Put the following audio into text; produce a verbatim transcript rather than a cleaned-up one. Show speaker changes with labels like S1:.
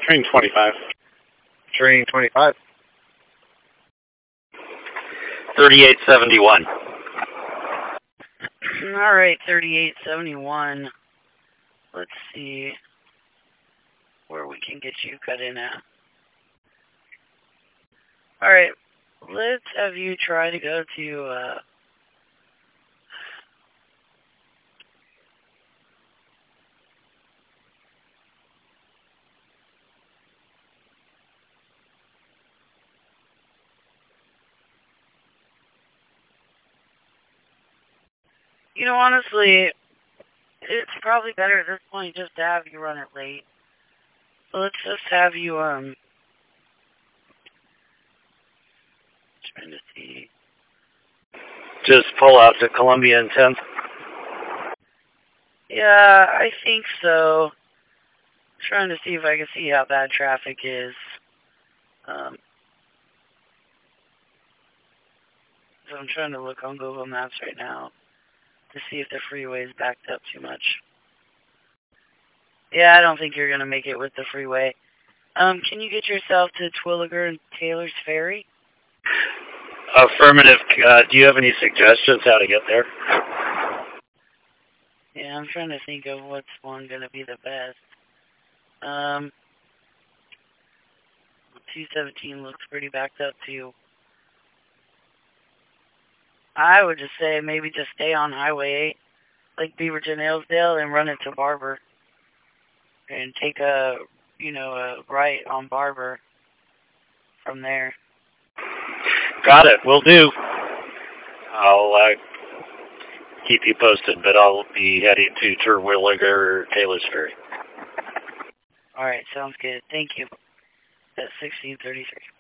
S1: Train twenty-five.
S2: Train twenty-five.
S3: thirty-eight seventy-one.
S4: All right, thirty-eight seventy-one. Let's see where we can get you cut in at. All right, let's have you try to go to, uh, you know, honestly, it's probably better at this point just to have you run it late. So let's just have you, um, trying to see.
S3: Just pull out to Columbia and tenth.
S4: Yeah, I think so. Trying to see if I can see how bad traffic is. Um, so I'm trying to look on Google Maps right now to see if the freeway is backed up too much. Yeah, I don't think you're going to make it with the freeway. Um, can you get yourself to Twilliger and Taylor's Ferry?
S3: Affirmative. Uh, do you have any suggestions how to get there?
S4: Yeah, I'm trying to think of what's one going to be the best. Um, two seventeen looks pretty backed up too. I would just say maybe just stay on Highway eight, like Beaverton, Hillsdale, and run it to Barber. And take a, you know, a right on Barber from there.
S3: Got it. Will do. I'll uh, keep you posted, but I'll be heading to Terwilliger or Taylor's Ferry.
S4: All right, sounds good. Thank you. That's sixteen thirty-three.